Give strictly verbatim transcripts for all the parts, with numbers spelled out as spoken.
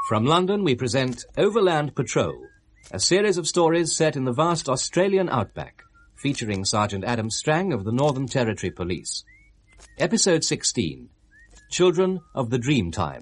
From London, we present Overland Patrol, a series of stories set in the vast Australian outback, featuring Sergeant Adam Strang of the Northern Territory Police. Episode sixteen, Children of the Dreamtime.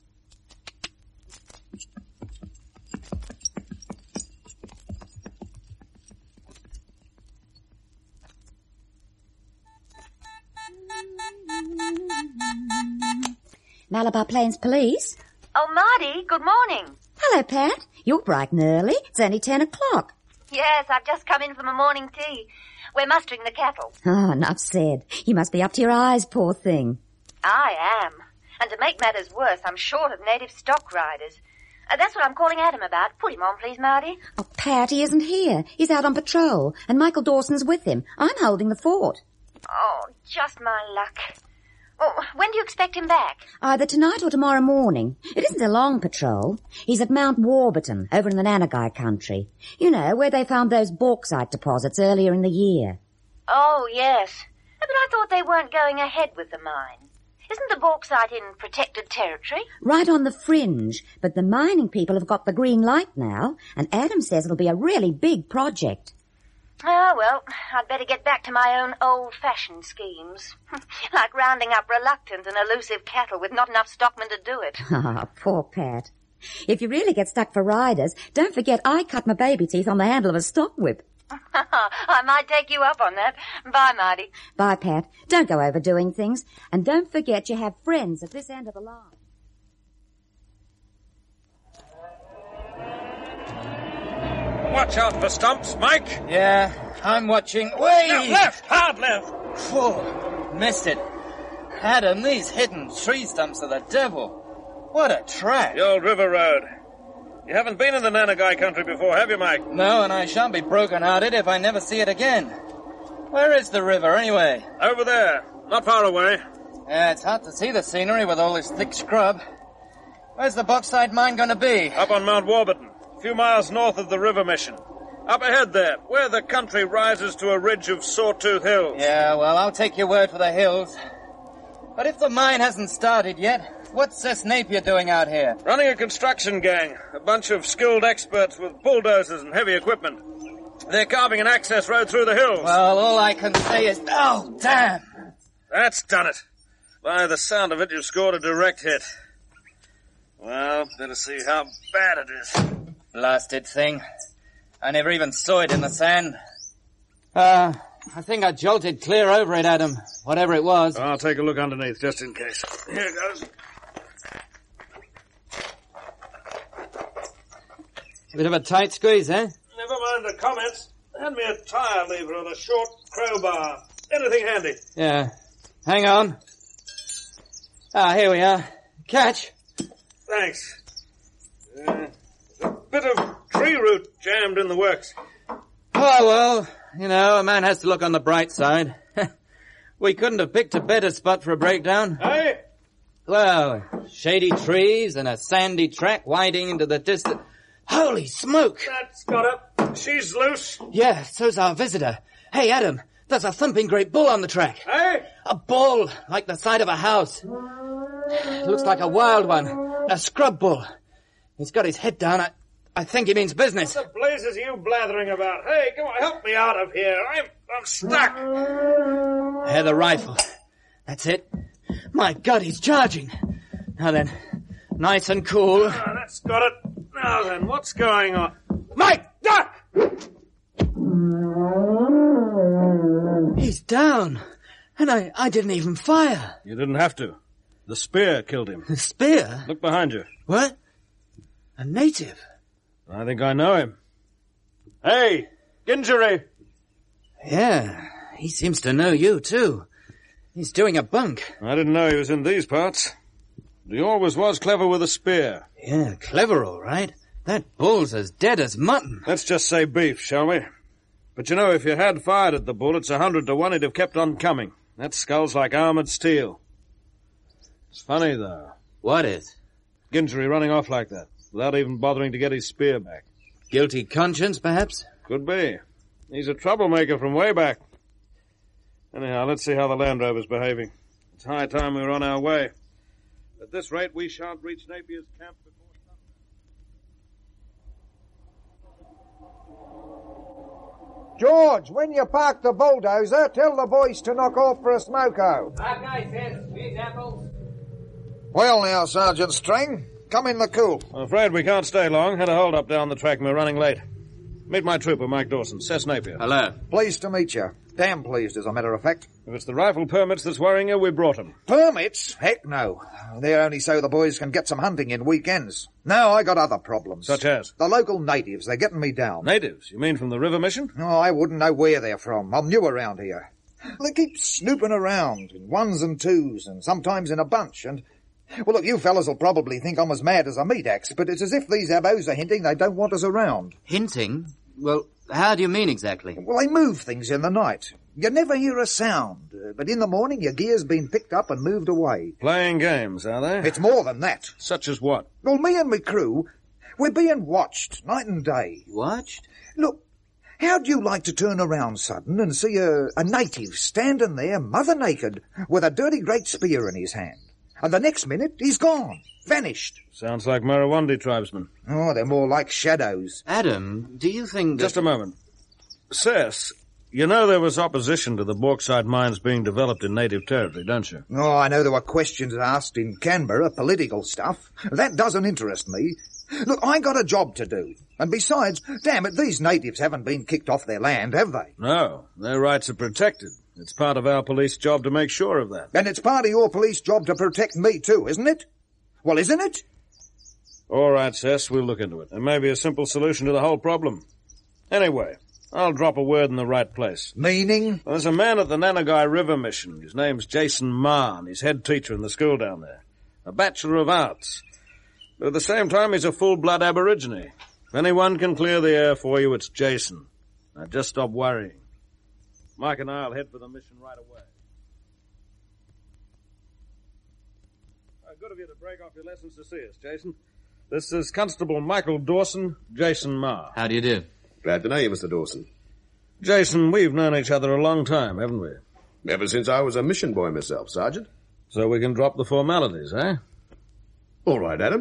Malabar Plains Police? Oh, Marty, good morning. Hello, Pat. You're bright and early. It's only ten o'clock. Yes, I've just come in from a morning tea. We're mustering the cattle. Oh, enough said. You must be up to your eyes, poor thing. I am. And to make matters worse, I'm short of native stock riders. Uh, that's what I'm calling Adam about. Put him on, please, Marty. Oh, Pat, he isn't here. He's out on patrol, and Michael Dawson's with him. I'm holding the fort. Oh, just my luck. Oh, when do you expect him back? Either tonight or tomorrow morning. It isn't a long patrol. He's at Mount Warburton, over in the Nanagai country. You know, where they found those bauxite deposits earlier in the year. Oh, yes. But I thought they weren't going ahead with the mine. Isn't the bauxite in protected territory? Right on the fringe, but the mining people have got the green light now, and Adam says it'll be a really big project. Oh, well, I'd better get back to my own old-fashioned schemes. Like rounding up reluctant and elusive cattle with not enough stockmen to do it. Ah, poor Pat. If you really get stuck for riders, don't forget I cut my baby teeth on the handle of a stock whip. I might take you up on that. Bye, Marty. Bye, Pat. Don't go overdoing things. And don't forget you have friends at this end of the line. Watch out for stumps, Mike. Yeah, I'm watching. Wait! No, left, hard left. Phew, missed it. Adam, these hidden tree stumps are the devil. What a track. The old river road. You haven't been in the Nanagai country before, have you, Mike? No, and I shan't be broken-hearted if I never see it again. Where is the river, anyway? Over there, not far away. Yeah, it's hard to see the scenery with all this thick scrub. Where's the bauxite mine going to be? Up on Mount Warburton. A few miles north of the river mission. Up ahead there, where the country rises to a ridge of sawtooth hills. Yeah, well, I'll take your word for the hills. But if the mine hasn't started yet, what's Seth Napier doing out here? Running a construction gang. A bunch of skilled experts with bulldozers and heavy equipment. They're carving an access road through the hills. Well, all I can say is, oh, damn. That's done it. By the sound of it, you've scored a direct hit. Well, better see how bad it is. Blasted thing. I never even saw it in the sand. Uh, I think I jolted clear over it, Adam. Whatever it was. I'll take a look underneath, just in case. Here goes. Bit of a tight squeeze, eh? Never mind the comments. Hand me a tire lever or a short crowbar. Anything handy. Yeah. Hang on. Ah, here we are. Catch. Thanks. Uh, a bit of tree root jammed in the works. Oh, well, you know, a man has to look on the bright side. We couldn't have picked a better spot for a breakdown. Hey? Well, shady trees and a sandy track winding into the distance. Holy smoke! That's got her. She's loose. Yeah, so's our visitor. Hey, Adam, there's a thumping great bull on the track. Hey? A bull, like the side of a house. Looks like a wild one. A scrub bull. He's got his head down. I, I think he means business. What the blazes are you blathering about? Hey, come on, help me out of here. I'm, I'm stuck. There, the rifle. That's it. My God, he's charging. Now then, nice and cool. Ah, that's got it. Now then, what's going on? Mike, duck! He's down. And I, I didn't even fire. You didn't have to. The spear killed him. The spear? Look behind you. What? A native? I think I know him. Hey, Gingery. Yeah, he seems to know you, too. He's doing a bunk. I didn't know he was in these parts. He always was clever with a spear. Yeah, clever, all right. That bull's as dead as mutton. Let's just say beef, shall we? But you know, if you had fired at the bull, it's a hundred to one he'd have kept on coming. That skull's like armored steel. It's funny, though. What is? Gingery running off like that, without even bothering to get his spear back. Guilty conscience, perhaps? Could be. He's a troublemaker from way back. Anyhow, let's see how the Land Rover's behaving. It's high time we were on our way. At this rate, we shan't reach Napier's camp before sundown. George, when you park the bulldozer, tell the boys to knock off for a smoko. Okay, sis. These apples. Well now, Sergeant Strang, come in the cool. I'm afraid we can't stay long. Had a hold up down the track and we're running late. Meet my trooper, Mike Dawson, Cess Napier. Hello. Pleased to meet you. Damn pleased, as a matter of fact. If it's the rifle permits that's worrying you, we brought them. Permits? Heck no. They're only so the boys can get some hunting in weekends. Now I got other problems. Such as? The local natives, they're getting me down. Natives? You mean from the River Mission? Oh, I wouldn't know where they're from. I'm new around here. They keep snooping around in ones and twos and sometimes in a bunch and... Well, look, you fellas will probably think I'm as mad as a meat axe, but it's as if these abos are hinting they don't want us around. Hinting? Well, how do you mean exactly? Well, they move things in the night. You never hear a sound, uh, but in the morning your gear's been picked up and moved away. Playing games, are they? It's more than that. Such as what? Well, me and my crew, we're being watched night and day. Watched? Look, how'd you like to turn around sudden and see a, a native standing there, mother naked, with a dirty great spear in his hand? And the next minute, he's gone. Vanished. Sounds like Marrawandi tribesmen. Oh, they're more like shadows. Adam, do you think that... Just a moment. Cess, you know there was opposition to the bauxite mines being developed in native territory, don't you? Oh, I know there were questions asked in Canberra, political stuff. That doesn't interest me. Look, I got a job to do. And besides, damn it, these natives haven't been kicked off their land, have they? No, their rights are protected. It's part of our police job to make sure of that. And it's part of your police job to protect me too, isn't it? Well, isn't it? All right, Cess, we'll look into it. There may be a simple solution to the whole problem. Anyway, I'll drop a word in the right place. Meaning? Well, there's a man at the Nanagai River Mission. His name's Jason Ma, and he's head teacher in the school down there. A Bachelor of Arts. But at the same time, he's a full-blood Aborigine. If anyone can clear the air for you, it's Jason. Now, just stop worrying. Mike and I'll head for the mission right away. Uh, good of you to break off your lessons to see us, Jason. This is Constable Michael Dawson, Jason Ma. How do you do? Glad to know you, Mister Dawson. Jason, we've known each other a long time, haven't we? Ever since I was a mission boy myself, Sergeant. So we can drop the formalities, eh? All right, Adam.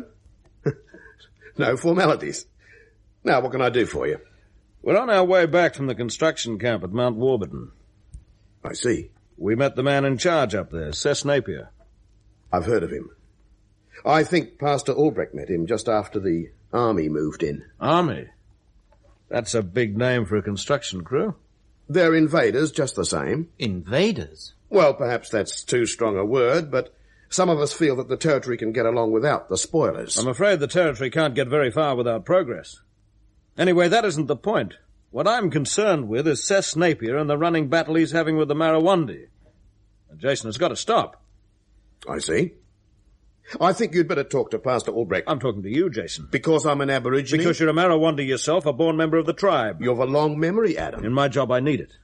No formalities. Now, what can I do for you? We're on our way back from the construction camp at Mount Warburton. I see. We met the man in charge up there, Cess Napier. I've heard of him. I think Pastor Albrecht met him just after the army moved in. Army? That's a big name for a construction crew. They're invaders, just the same. Invaders? Well, perhaps that's too strong a word, but some of us feel that the territory can get along without the spoilers. I'm afraid the territory can't get very far without progress. Anyway, that isn't the point. What I'm concerned with is Cess Napier and the running battle he's having with the Marrawandi. And Jason has got to stop. I see. I think you'd better talk to Pastor Albrecht. I'm talking to you, Jason. Because I'm an Aborigine? Because you're a Marrawandi yourself, a born member of the tribe. You've a long memory, Adam. In my job, I need it.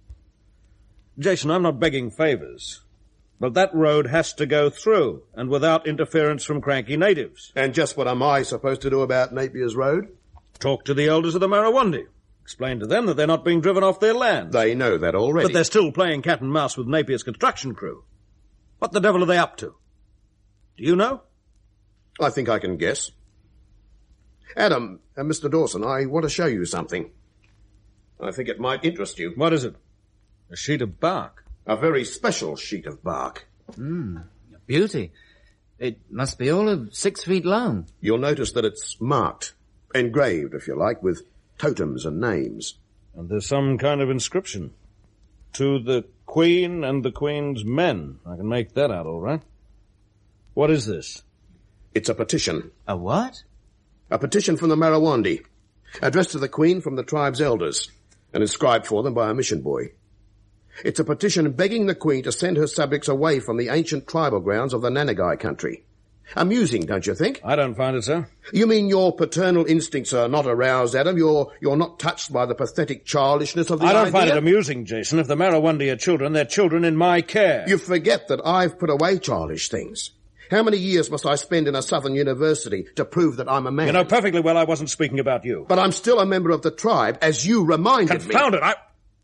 Jason, I'm not begging favors. But that road has to go through, and without interference from cranky natives. And just what am I supposed to do about Napier's Road? Talk to the elders of the Marrawandi. Explain to them that they're not being driven off their land. They know that already. But they're still playing cat and mouse with Napier's construction crew. What the devil are they up to? Do you know? I think I can guess. Adam, and Mister Dawson, I want to show you something. I think it might interest you. What is it? A sheet of bark. A very special sheet of bark. Hmm, a beauty. It must be all of six feet long. You'll notice that it's marked, engraved, if you like, with totems and names. And there's some kind of inscription. To the Queen and the Queen's men. I can make that out all right. What is this? It's a petition. A what? A petition from the Marrawandi, addressed to the Queen from the tribe's elders, and inscribed for them by a mission boy. It's a petition begging the Queen to send her subjects away from the ancient tribal grounds of the Nanagai country. Amusing, don't you think? I don't find it so. You mean your paternal instincts are not aroused, Adam? You're you're not touched by the pathetic childishness of the idea? I don't find it amusing, Jason. If the Marrawandi are children, they're children in my care. You forget that I've put away childish things. How many years must I spend in a southern university to prove that I'm a man? You know perfectly well I wasn't speaking about you. But I'm still a member of the tribe, as you reminded Confound me. Confound it, I...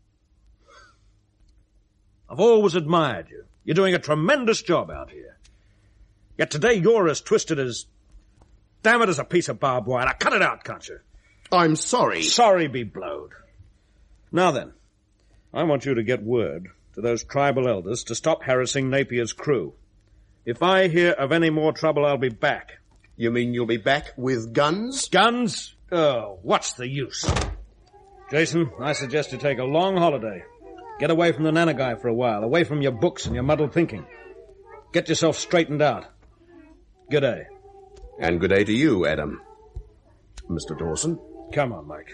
I've always admired you. You're doing a tremendous job out here. Yet today you're as twisted as... Damn it, as a piece of barbed wire. Now cut it out, can't you? I'm sorry. Sorry be blowed. Now then, I want you to get word to those tribal elders to stop harassing Napier's crew. If I hear of any more trouble, I'll be back. You mean you'll be back with guns? Guns? Oh, what's the use? Jason, I suggest you take a long holiday. Get away from the Nanagai for a while, away from your books and your muddled thinking. Get yourself straightened out. Good day. And good day to you, Adam. Mister Dawson. Come on, Mike.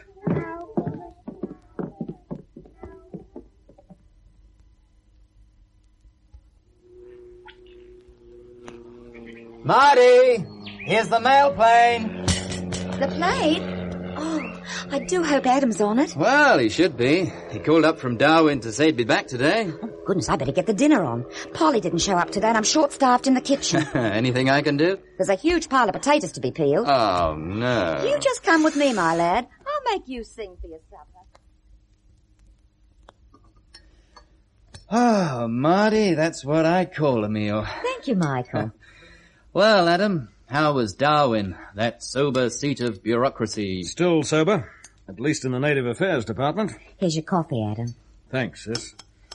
Marty! Here's the mail plane. The plane? Oh, I do hope Adam's on it. Well, he should be. He called up from Darwin to say he'd be back today. Oh, goodness, I better get the dinner on. Polly didn't show up today and I'm short-staffed in the kitchen. Anything I can do? There's a huge pile of potatoes to be peeled. Oh, no. You just come with me, my lad. I'll make you sing for your supper. Oh, Marty, that's what I call a meal. Thank you, Michael. Well, Adam, how was Darwin, that sober seat of bureaucracy? Still sober, at least in the Native Affairs Department. Here's your coffee, Adam. Thanks, sis.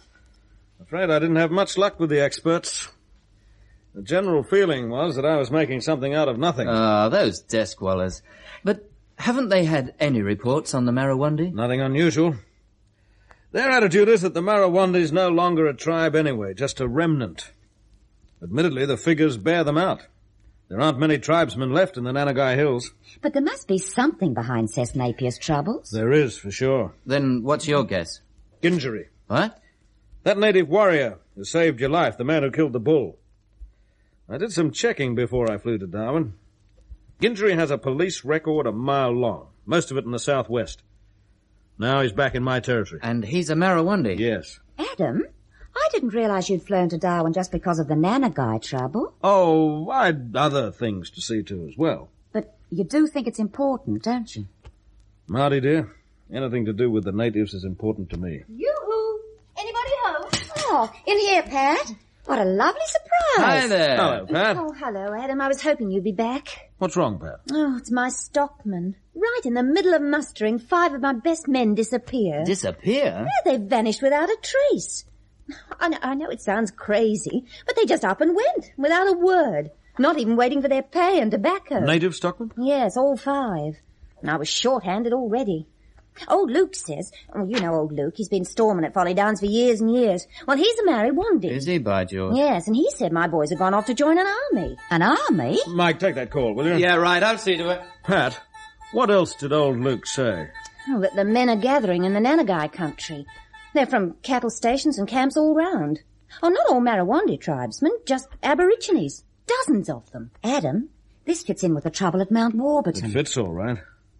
Afraid I didn't have much luck with the experts. The general feeling was that I was making something out of nothing. Ah, oh, those desk wallers. But haven't they had any reports on the Marrawandi? Nothing unusual. Their attitude is that the Marrawandi's no longer a tribe anyway, just a remnant. Admittedly, the figures bear them out. There aren't many tribesmen left in the Nanagai Hills. But there must be something behind Seth Napier's troubles. There is, for sure. Then what's your guess? Gingery. What? That native warrior who saved your life, the man who killed the bull. I did some checking before I flew to Darwin. Gingery has a police record a mile long, most of it in the southwest. Now he's back in my territory. And he's a Marrawandi? Yes. Adam, I didn't realize you'd flown to Darwin just because of the Nanagai trouble. Oh, I'd other things to see to as well. But you do think it's important, don't you? Marty, dear, anything to do with the natives is important to me. Yoo-hoo! Anybody home? Oh, in here, Pat. What a lovely surprise. Hi there. Hello, Pat. Oh, hello, Adam. I was hoping you'd be back. What's wrong, Pat? Oh, it's my stockman. Right in the middle of mustering, five of my best men disappear. Disappear? Yeah, they vanished without a trace. I know, I know it sounds crazy, but they just up and went, without a word. Not even waiting for their pay and tobacco. Native stockman? Yes, all five. And I was short-handed already. Old Luke says, oh, you know old Luke, he's been storming at Folly Downs for years and years. Well, he's a Marrawandi. Is he, by George? Yes, and he said my boys had gone off to join an army. An army? Mike, take that call, will you? Yeah, right, I'll see to it. Pat, what else did old Luke say? Oh, that the men are gathering in the Nanagai country. They're from cattle stations and camps all round. Oh, not all Marrawandi tribesmen, just Aborigines. Dozens of them. Adam, this fits in with the trouble at Mount Warburton. It fits all right.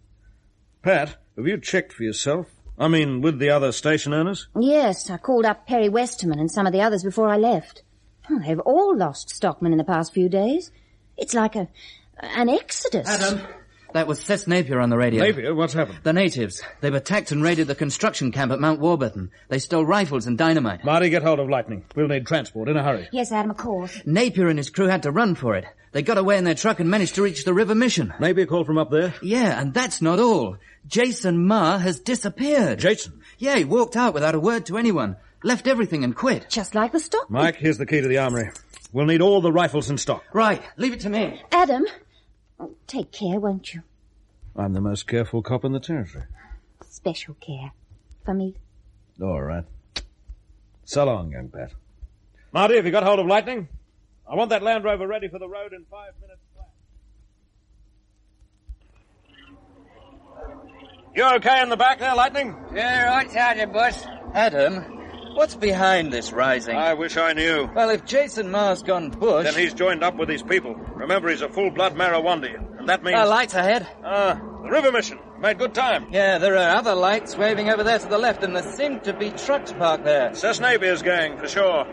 Pat, have you checked for yourself? I mean, with the other station owners? Yes, I called up Perry Westerman and some of the others before I left. Oh, they've all lost stockmen in the past few days. It's like a an exodus. Adam, that was Seth Napier on the radio. Napier? What's happened? The natives. They've attacked and raided the construction camp at Mount Warburton. They stole rifles and dynamite. Marty, get hold of Lightning. We'll need transport in a hurry. Yes, Adam, of course. Napier and his crew had to run for it. They got away in their truck and managed to reach the River Mission. Napier called from up there? Yeah, and that's not all. Jason Ma has disappeared. Jason? Yeah, he walked out without a word to anyone. Left everything and quit. Just like the stockmen. Mike, here's the key to the armory. We'll need all the rifles in stock. Right, leave it to me. Adam, oh, take care, won't you? I'm the most careful cop in the territory. Special care. For me. All right. So long, young Pat. Marty, have you got hold of Lightning? I want that Land Rover ready for the road in five minutes flat. You okay in the back there, Lightning? Yeah, right, Sergeant Bush. Adam, what's behind this rising? I wish I knew. Well, if Jason Ma's gone bush... Then he's joined up with his people. Remember, he's a full-blood Marrawandi, and that means... Uh, lights ahead. Ah, the River Mission. Made good time. Yeah, there are other lights waving over there to the left, and there seem to be trucks parked there. Seth Napier's gang, for sure.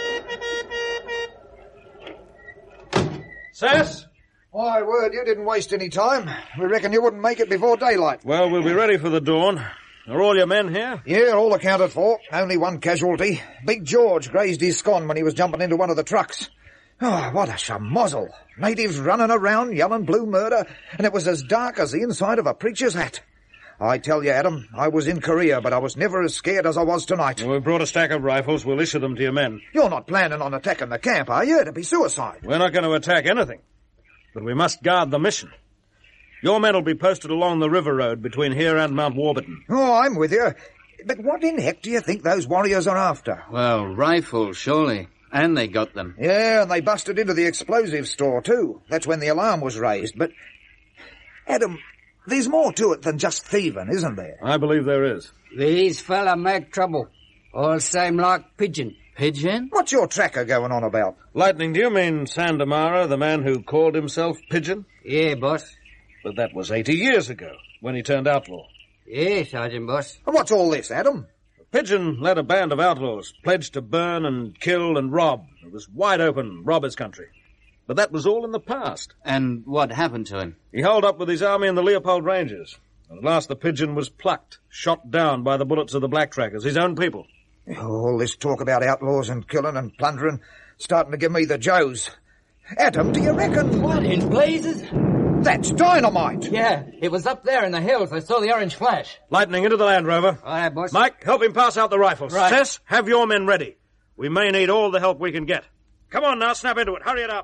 Seth? My word, you didn't waste any time. We reckon you wouldn't make it before daylight. Well, we'll be ready for the dawn. Are all your men here? Yeah, all accounted for. Only one casualty. Big George grazed his scon when he was jumping into one of the trucks. Oh, what a shamozzle. Natives running around yelling blue murder, and it was as dark as the inside of a preacher's hat. I tell you, Adam, I was in Korea, but I was never as scared as I was tonight. Well, we've brought a stack of rifles. We'll issue them to your men. You're not planning on attacking the camp, are you? It'd be suicide. We're not going to attack anything. But we must guard the mission. Your men will be posted along the river road between here and Mount Warburton. Oh, I'm with you. But what in heck do you think those warriors are after? Well, rifles, surely. And they got them. Yeah, and they busted into the explosives store, too. That's when the alarm was raised. But, Adam, there's more to it than just thieving, isn't there? I believe there is. These fella make trouble. All same like Pigeon. Pigeon? What's your tracker going on about? Lightning, do you mean Sandamara, the man who called himself Pigeon? Yeah, boss. But that was eighty years ago, when he turned outlaw. Yeah, Sergeant Boss. What's all this, Adam? Pigeon led a band of outlaws, pledged to burn and kill and rob. It was wide open, robbers' country. But that was all in the past. And what happened to him? He holed up with his army in the Leopold Ranges. And at last the Pigeon was plucked, shot down by the bullets of the black trackers, his own people. All this talk about outlaws and killing and plundering, starting to give me the joes. Adam, do you reckon... What in blazes? That's dynamite! Yeah, it was up there in the hills. I saw the orange flash. Lightning, into the Land Rover. All right, boss. Mike, help him pass out the rifles. Right. Tess, have your men ready. We may need all the help we can get. Come on now, snap into it. Hurry it up.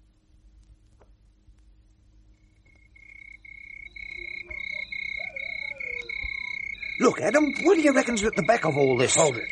Look, Adam, what do you reckon's at the back of all this? Hold it.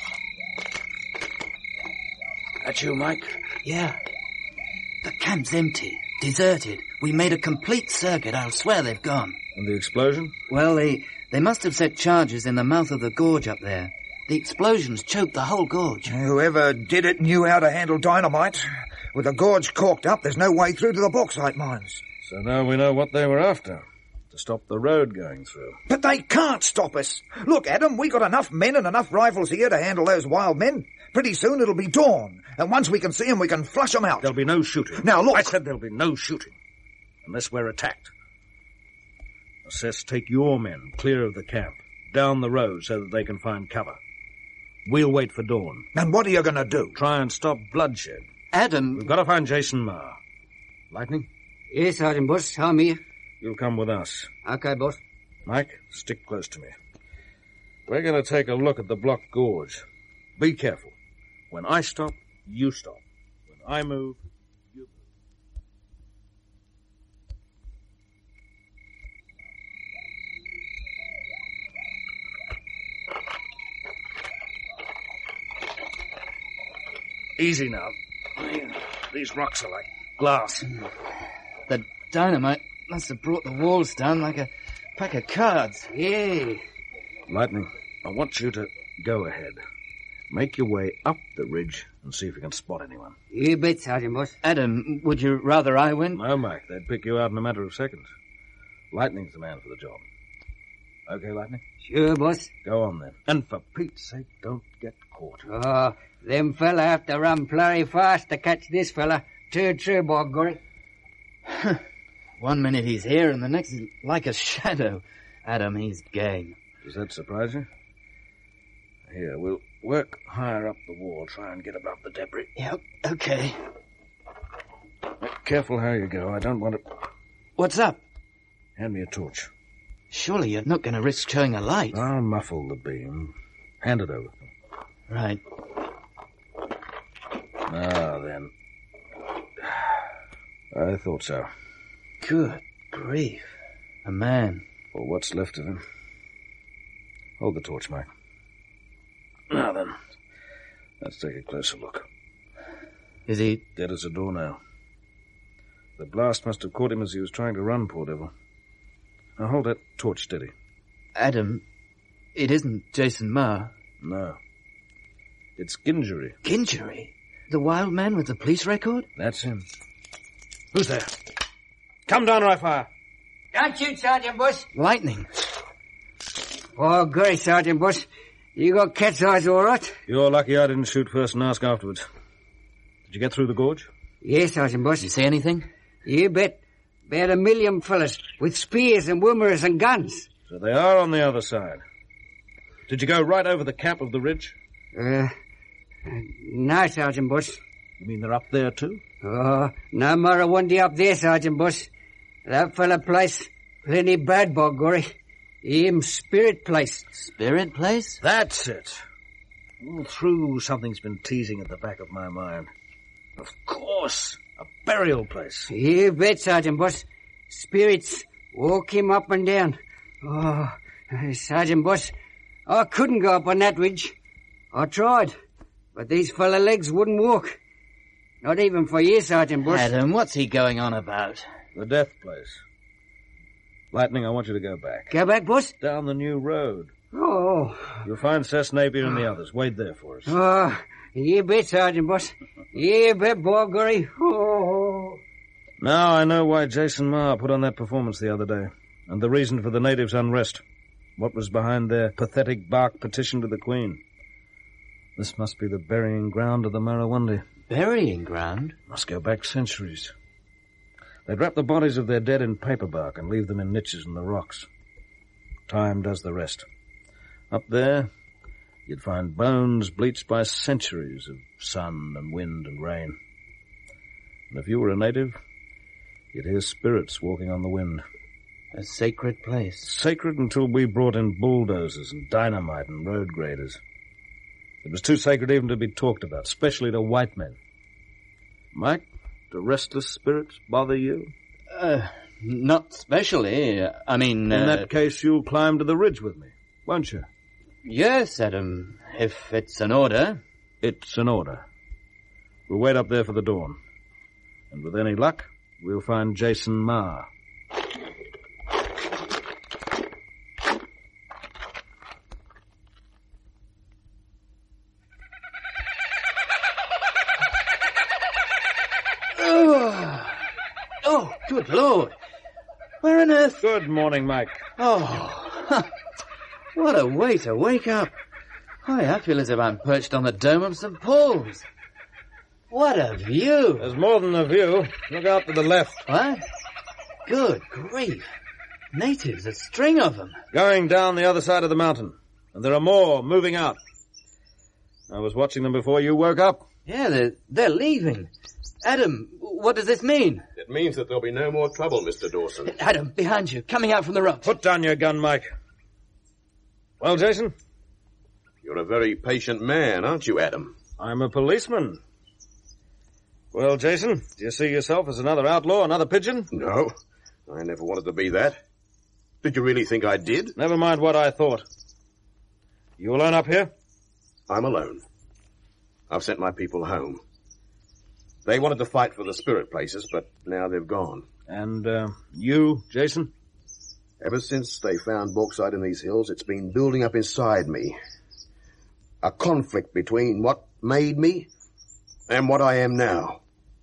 That you, Mike? Yeah. The camp's empty. Deserted. We made a complete circuit. I'll swear they've gone. And the explosion? Well, they, they must have set charges in the mouth of the gorge up there. The explosions choked the whole gorge. Whoever did it knew how to handle dynamite. With the gorge corked up, there's no way through to the bauxite mines. So now we know what they were after. To stop the road going through. But they can't stop us. Look, Adam, we got enough men and enough rifles here to handle those wild men. Pretty soon it'll be dawn. And once we can see them, we can flush them out. There'll be no shooting. Now, look. I said there'll be no shooting. Unless we're attacked. Assess, take your men clear of the camp, down the road so that they can find cover. We'll wait for dawn. And what are you going to do? Try and stop bloodshed. Adam... We've got to find Jason Marr. Lightning? Yes, Sergeant Boss. I'm here. You'll come with us. Okay, boss. Mike, stick close to me. We're going to take a look at the blocked gorge. Be careful. When I stop, you stop. When I move, you move. Easy now. These rocks are like glass. The dynamite must have brought the walls down like a pack of cards. Yeah. Lightning, I want you to go ahead. Make your way up the ridge and see if you can spot anyone. You bet, Sergeant Boss. Adam, would you rather I went? No, Mike. They'd pick you out in a matter of seconds. Lightning's the man for the job. Okay, Lightning? Sure, boss. Go on, then. And for Pete's sake, don't get caught. Oh, them fella have to run plurry fast to catch this fella. True, true, by Gory. One minute he's here and the next he's like a shadow. Adam, he's game. Does that surprise you? Here, we'll work higher up the wall, try and get above the debris. Yep, okay. Careful how you go. I don't want to... What's up? Hand me a torch. Surely you're not going to risk showing a light. I'll muffle the beam. Hand it over. Right. Ah, then. I thought so. Good grief. A man. Or what's left of him. Hold the torch, Mike. Now then, let's take a closer look. Is he... Dead as a door now. The blast must have caught him as he was trying to run, poor devil. Now hold that torch steady. Adam, it isn't Jason Marr. No. It's Gingery. Gingery? The wild man with the police record? That's him. Who's there? Come down, Ryfire. Don't shoot, Sergeant Boss. Lightning. Oh, Gory, Sergeant Boss. You got cat's eyes all right? You're lucky I didn't shoot first and ask afterwards. Did you get through the gorge? Yes, Sergeant Boss. Did you see anything? You bet. About a million fellas with spears and wimmers and guns. So they are on the other side. Did you go right over the cap of the ridge? Uh, no, Sergeant Boss. You mean they're up there too? Oh, no Marawundi up there, Sergeant Boss. That fella place, plenty bad, by Gory. Him Spirit Place. Spirit Place? That's it. All through, something's been teasing at the back of my mind. Of course, a burial place. You bet, Sergeant Boss. Spirits walk him up and down. Oh, Sergeant Boss, I couldn't go up on that ridge. I tried, but these fella legs wouldn't walk. Not even for you, Sergeant Boss. Adam, what's he going on about? The death place. Lightning, I want you to go back. Go back, Boss? Down the new road. Oh. You'll find Sess Napier and the others. Wait there for us. Oh, you bet, Sergeant Boss. You bet, Borgary. Oh. Now I know why Jason Marr put on that performance the other day, and the reason for the natives' unrest. What was behind their pathetic bark petition to the Queen. This must be the burying ground of the Marrawandi. Burying ground? Must go back centuries. They'd wrap the bodies of their dead in paper bark and leave them in niches in the rocks. Time does the rest. Up there, you'd find bones bleached by centuries of sun and wind and rain. And if you were a native, you'd hear spirits walking on the wind. A sacred place. Sacred until we brought in bulldozers and dynamite and road graders. It was too sacred even to be talked about, especially to white men. Mike, do restless spirits bother you? Uh, not especially. I mean... In uh, that case, you'll climb to the ridge with me, won't you? Yes, Adam, if it's an order. It's an order. We'll wait up there for the dawn. And with any luck, we'll find Jason Marr. Oh, oh, good Lord. Where on earth? Good morning, Mike. Oh, what a way to wake up. Why, I feel as if I'm perched on the dome of Saint Paul's. What a view. There's more than a view. Look out to the left. What? Good grief. Natives, a string of them. Going down the other side of the mountain. And there are more moving out. I was watching them before you woke up. Yeah, they're, they're leaving. Adam, what does this mean? It means that there'll be no more trouble, Mister Dawson. Adam, behind you, coming out from the rocks. Put down your gun, Mike. Well, Jason? You're a very patient man, aren't you, Adam? I'm a policeman. Well, Jason, do you see yourself as another outlaw, another pigeon? No, I never wanted to be that. Did you really think I did? Never mind what I thought. You alone up here? I'm alone. I've sent my people home. They wanted to fight for the spirit places, but now they've gone. And, uh, you, Jason? Ever since they found bauxite in these hills, it's been building up inside me. A conflict between what made me and what I am now.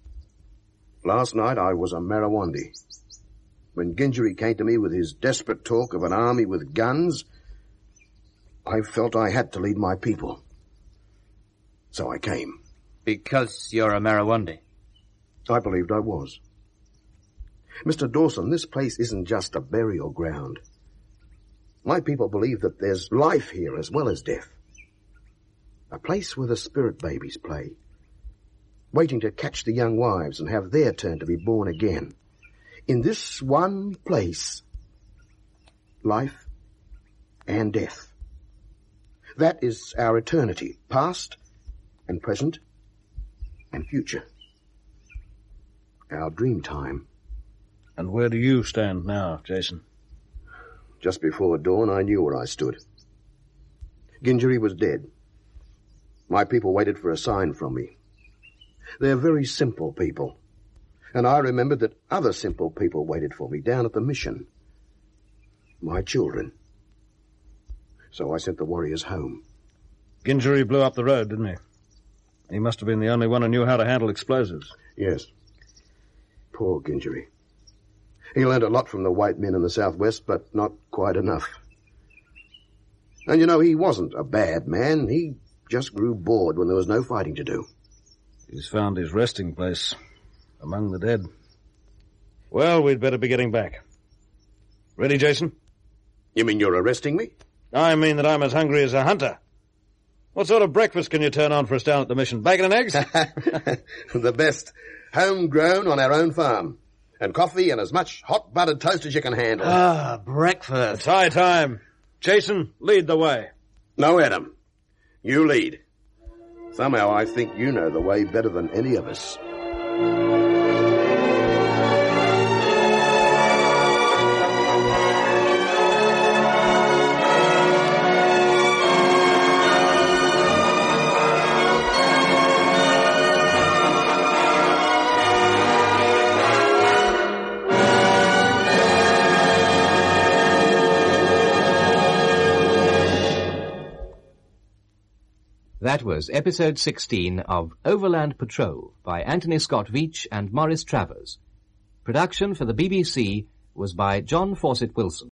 Last night I was a Marrawandi. When Gingeri came to me with his desperate talk of an army with guns, I felt I had to lead my people. So I came. Because you're a Marrawandi? I believed I was. Mister Dawson, this place isn't just a burial ground. My people believe that there's life here as well as death. A place where the spirit babies play, waiting to catch the young wives and have their turn to be born again. In this one place, life and death. That is our eternity, past and present and future. Our dream time. And where do you stand now, Jason? Just before dawn, I knew where I stood. Gingeri was dead. My people waited for a sign from me. They're very simple people. And I remembered that other simple people waited for me down at the mission. My children. So I sent the warriors home. Gingeri blew up the road, didn't he? He must have been the only one who knew how to handle explosives. Yes. Poor Gingeri. He learned a lot from the white men in the southwest, but not quite enough. And you know, he wasn't a bad man. He just grew bored when there was no fighting to do. He's found his resting place among the dead. Well, we'd better be getting back. Ready, Jason? You mean you're arresting me? I mean that I'm as hungry as a hunter. What sort of breakfast can you turn on for us down at the mission? Bacon and eggs? The best. Homegrown on our own farm. And coffee and as much hot buttered toast as you can handle. Ah, breakfast. It's high time. Jason, lead the way. No, Adam. You lead. Somehow I think you know the way better than any of us. That was episode sixteen of Overland Patrol by Anthony Scott Veach and Maurice Travers. Production for the B B C was by John Fawcett Wilson.